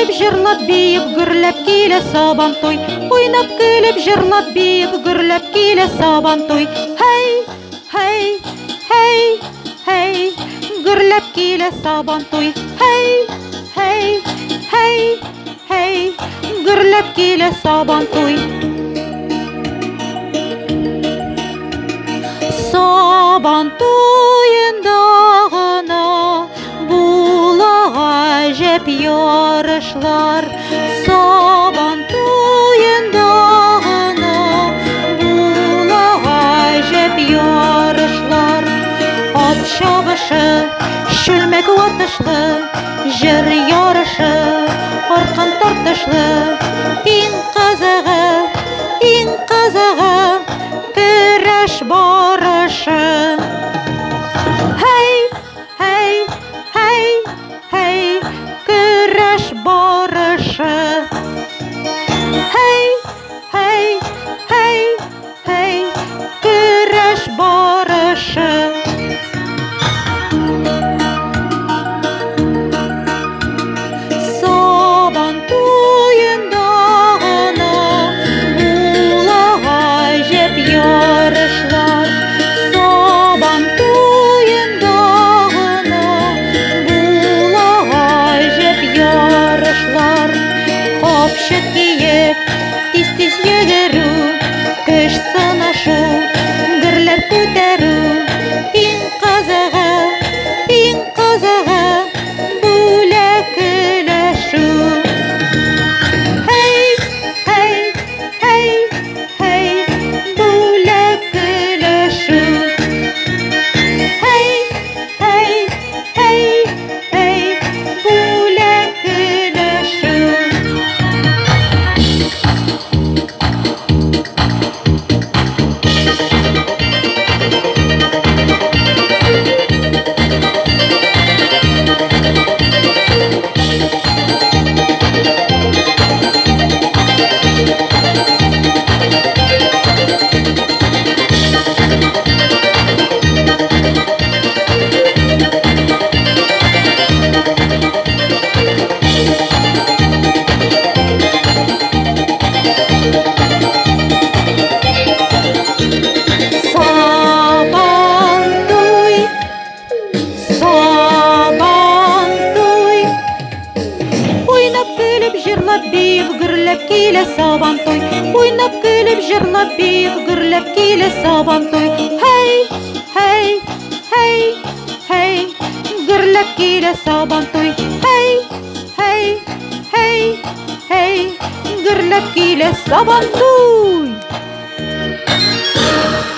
көлеп, җырлап, биеп, гөрләп килә Сабантуй. Уйнап, көлеп, җырлап, биеп, гөрләп килә Сабантуй. Һәй, һәй, һәй, һәй, гөрләп килә Сабантуй. Һәй, һәй, һәй, һәй, гөрләп килә Сабантуй. Сабантуенда гына була гаҗәп ярышлар. Сабантуенда гына була гаҗәп ярышлар. Ат чабышы, чүлмәк ватышлы, җыр ярышы, аркан тартышлы. Иң кызыгы көрәш барышы. Һәй, һәй, һәй, һәй, көрәш барышы. Һәй, һәй, һәй, һәй, көрәш барышы. Сабантуенда гына була гаҗәп ярышлар. Сабантуенда гына була гаҗәп ярышлар. Капчык киеп, тиз-тиз йөгерү, көч сынашу, гөрләп күтәрү. Иң кызыгы бүләкләшү. Һәй, һәй, һәй, һәй, бүләкләшү. Һәй, һәй, һәй, һәй, бүләкләшү. Сабантуй, Сабантуй, уйнап, көлеп, җырлап, биеп, гөрләп килә Сабантуй. Уйнап, көлеп, җырлап, биеп, гөрләп килә Сабантуй. Һәй, һәй, һәй, һәй, гөрләп килә Сабантуй. Һәй, һәй, һәй, һәй, гөрләп килә Сабантуй.